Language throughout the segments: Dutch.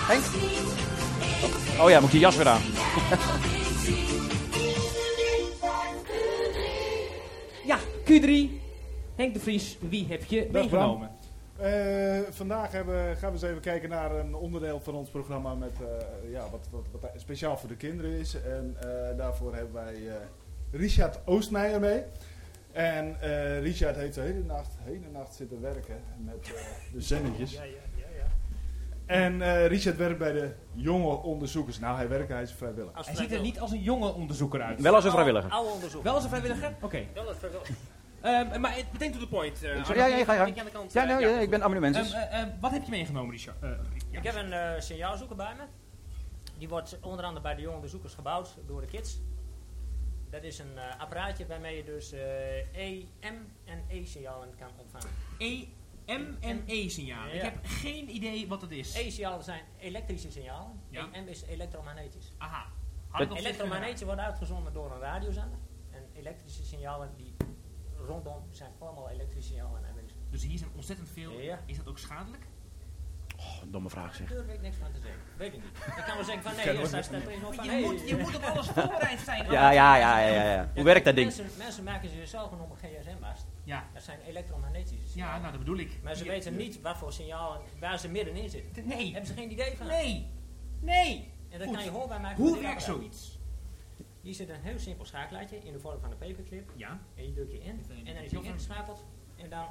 Henk? Oh ja, moet je jas weer aan. Ja, Q3. Henk de Vries, wie heb je meegenomen? Vandaag gaan we eens even kijken naar een onderdeel van ons programma met, wat speciaal voor de kinderen is. En daarvoor hebben wij Richard Oostmeijer mee. En Richard heeft de hele nacht zitten werken met de zendertjes. En Richard werkt bij de jonge onderzoekers. Nou, hij is vrijwillig. Hij ziet er niet als een jonge onderzoeker uit. Wel als een vrijwilliger. Oude onderzoek. Wel als een vrijwilliger? Oké. Wel als vrijwilliger. Maar meteen to the point. Ga je. Ik ben amanuensis. Wat heb je meegenomen, Richard? Ik heb een signaalzoeker bij me. Die wordt onder andere bij de jonge onderzoekers gebouwd door de kids. Dat is een apparaatje waarmee je dus EM en E-signalen kan ontvangen. M en E-signalen. Ja. Ik heb geen idee wat het is. E-signalen zijn elektrische signalen. Ja. EM is elektromagnetisch. Aha. Elektromagnetisch wordt uitgezonden door een radiozender. En elektrische signalen die rondom zijn allemaal elektrische signalen aanwezig. Dus hier zijn ontzettend veel. Ja. Is dat ook schadelijk? Oh, domme vraag zeg. Daar durf ik niks van te zeggen. Weet ik niet. Ik kan wel zeggen van nee, daar staat er nog van Je moet op alles voorbereid zijn. Ja. Hoe werkt dat ding? Mensen maken zichzelf een gsm-mast. Ja. Dat zijn elektromagnetische signalen. Ja, nou dat bedoel ik. Maar ze weten niet wat voor signalen, waar ze middenin zitten. Nee. Hebben ze geen idee van. Nee. En dat kan je hoorbaar maken. Hoe werkt zoiets? Hier zit een heel simpel schakelaartje in de vorm van een paperclip. Ja. En die druk je in. En dan is hij ingeschakeld. En dan...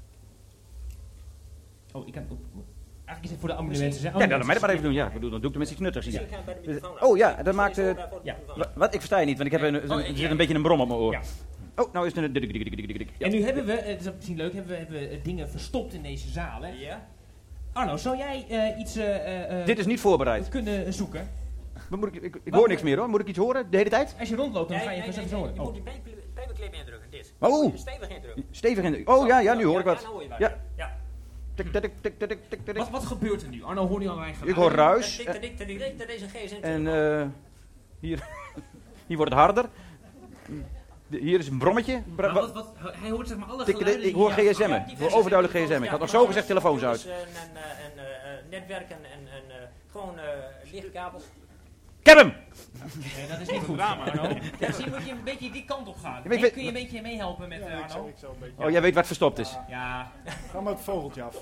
Oh, ik kan... Eigenlijk is het voor de amanuensen. Ja, laat mij dat maar even doen. Ja, dan doe ik tenminste iets nuttigs hier. Misschien gaan we bij de microfoon Oh ja, dat maakt... Ja. Wat? Ik versta je niet, want ik heb er zit een beetje een brom op mijn oor. Ja. Oh, nou is het een... En nu hebben we, het is misschien leuk, hebben we dingen verstopt in deze zaal. Hè? Ja. Arno, zou jij iets Dit is niet voorbereid. kunnen zoeken? Ik hoor niks meer hoor. Moet ik iets horen de hele tijd? Als je rondloopt, dan ga je Nee, vanzelf je horen. moet die paperclip indrukken, dit. Oh. Moet je stevig indrukken. Stevig in. Oh ja, nu hoor ik wat. Ja, nou hoor je wat. Ja. Ja. Tik. Wat gebeurt er nu? Arno, hoor je al mijn Ik hoor ruis. Dat is een gsm. En hier wordt het harder. Hier is een brommetje. Hij hoort zeg maar alle Ik geluiden. hoor gsm'en. Ik hoor overduidelijk gsm'en. Ik had nog zo gezegd telefoons uit. Netwerken en gewoon lichtkabels. Ik heb hem! Nee, dat is niet goed. Arno. Misschien moet je een beetje die kant op gaan. weet- Kun je een beetje meehelpen met Arno? Ik zou een beetje... Oh, jij weet wat verstopt is. Ja. Ga maar het vogeltje af.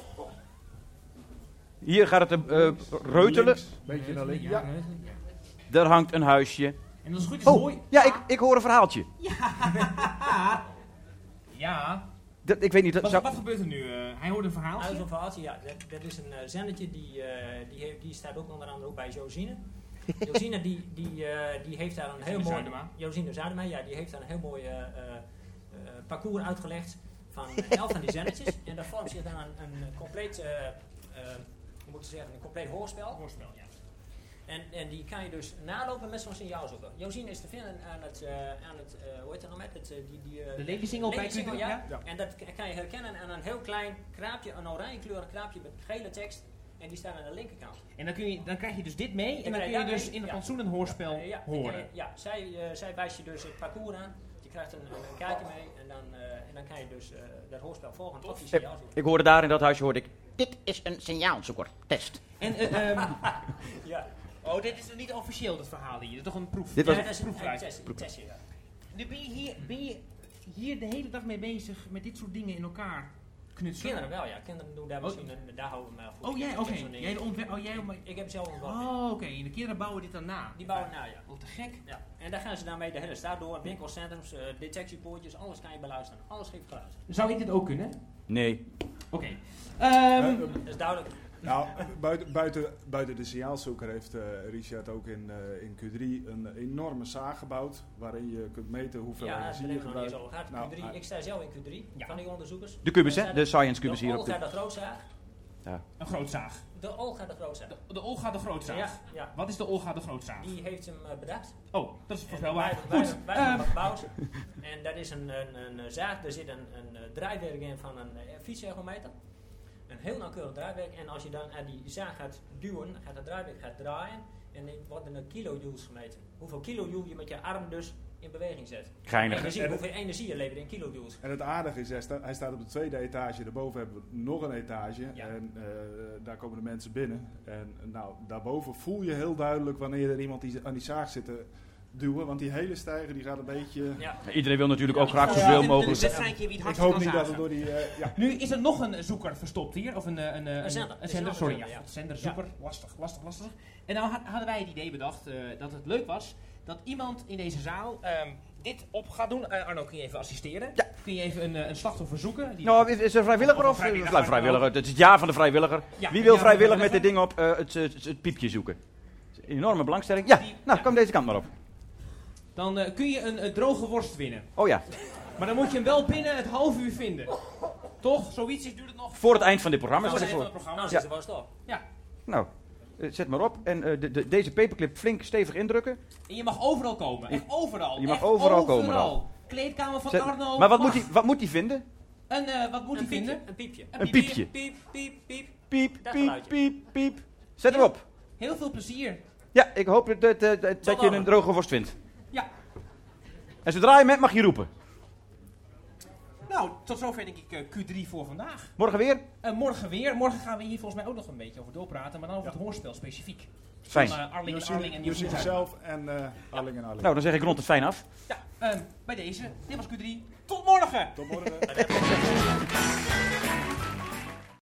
Hier gaat het reutelen. Links, beetje naar links. Ja. Daar hangt een huisje. En dat is goed. Oh, Mooi. ja, ik hoor een verhaaltje. Ja. Ik weet niet... Wat gebeurt er nu? Hij hoort een verhaal. Uit een verhaaltje, ja. Dat is een zendertje die staat ook onder andere ook bij Josine. Josine die heeft daar een heel mooi... Zuidema. Josine Zuidema, ja, die heeft daar een heel mooi parcours uitgelegd van 11 van die zendertjes. En daar vormt zich dan een compleet, hoe moet je zeggen, een compleet hoorspel. Hoorspel, ja. En die kan je dus nalopen met zo'n signaalzoeker. Josine is te vinden aan het hoe heet dat nou met? De levensingel bij levensingel, Q3, ja. ja. Ja. En dat kan je herkennen aan een heel klein kraapje, een oranje kleurig kraapje met gele tekst. En die staat aan de linkerkant. En dan krijg je dus dit mee. En dan krijg kun je je daarmee, dus in het ja. plantsoen een hoorspel Ja, horen. zij wijst je dus het parcours aan. Je krijgt een kaartje mee en dan kan je dus dat hoorspel volgen op die signaalzoeker. Ik hoorde daar in dat huisje, hoorde ik... Dit is een signaalzoeker. Test. En, Ja. oh, dit is nog niet officieel, dat verhaal hier. Dit is toch een proef? Dit was- Ja, dat is een proefruit. testje. Ja. Nu ben je hier de hele dag mee bezig met dit soort dingen in elkaar knutselen? Kinderen wel, ja. Kinderen doen daar misschien, daar houden we maar voor. Oh, jij, oké. Zo'n ding. Ik heb zelf ontworpen. Oh, oké. En de kinderen bouwen dit dan na? Die bouwen nou, ja. Oh, te gek. Ja. En daar gaan ze daarmee de hele stad door. Winkelcentrums, detectiepoortjes, alles kan je beluisteren. Alles geeft geluid. Zou ik dit ook kunnen? Nee. Oké. Dat is duidelijk. Nou, buiten de signaalzoeker heeft Richard ook in Q3 een enorme zaag gebouwd. Waarin je kunt meten hoeveel Ja, daar energie hebben je we nog niet gebruikt. eens over gehad. Nou, Q3, ik sta zelf in Q3 Ja. van die onderzoekers. De kubus, hè? Daar De staat science kubus de hier op Olga de... de grootzaag. Een grootzaag. De Olga de grootzaag. De Olga de grootzaag. Ja, ja. Wat is de Olga de grootzaag? Die heeft hem bedacht. Oh, dat is En voorspelbaar. wij Goed. hebben hem gebouwd. En dat is een zaag. Er zit een draaiwerk in van een fietsergometer. Een heel nauwkeurig draaiwerk. En als je dan aan die zaag gaat duwen, gaat het draaiwerk draaien. En dan worden er kilojoules gemeten. Hoeveel kilojoule je met je arm dus in beweging zet. Geinig. En dan zie je hoeveel energie je levert in kilojoules. En het aardige is, hij staat op de tweede etage. Daarboven hebben we nog een etage. Ja. En daar komen de mensen binnen. En nou, daarboven voel je heel duidelijk wanneer er iemand die aan die zaag zit te duwen. Want die hele stijger die gaat een beetje... Ja. Iedereen wil natuurlijk ook graag zoveel mogelijk. Een wedstrijdje wie het Ik hardst hoop kan niet dat zagen. het door die... ja. Nu is er nog een zoeker verstopt hier. Of een zender. zender, sorry. Ja, Ja. zender, zoeker. Lastig. En nou hadden wij het idee bedacht dat het leuk was dat iemand in deze zaal dit op gaat doen. Arno, kun je even assisteren? Ja. Kun je even een slachtoffer zoeken? Die- Nou, is er vrijwilliger of? Vrijwilliger. Het is het jaar van de vrijwilliger. Ja, Wie wil ja, vrijwillig met vrijwilliger. dit ding op het piepje zoeken? Een enorme belangstelling. Ja, nou, kom deze kant maar op. Dan kun je een droge worst winnen. Oh ja, Maar dan moet je hem wel binnen het half uur vinden. Toch? Zoiets duurt het nog. voor het eind van dit programma. Voor Stel het ik eind van voor. het Nou, programma. zit er wel stop. Ja. Nou, zet maar op. En deze paperclip flink stevig indrukken. En je mag overal komen. Echt overal. Je mag Echt overal komen al. Kleedkamer van Zet- Arno. Maar mag. wat moet hij vinden? Wat moet hij vinden? Een piepje. Een piepje. Piep, piep, piep. Piep, Dat piep, geluidje. piep, piep. Zet hem op. Heel veel plezier. Ja, ik hoop dat je dan. een droge worst vindt. Ja. En zodra je met mag je roepen. Nou, tot zover denk ik Q3 voor vandaag. Morgen weer? Morgen weer. Morgen gaan we hier volgens mij ook nog een beetje over doorpraten. Maar dan over het hoorspel specifiek. Fijn. Van Arling en Josine Arling en Josine. zelf en Arling en Arling. Nou, dan zeg ik rond het fijn af. Ja, bij deze. Dit was Q3. Tot morgen! Tot morgen.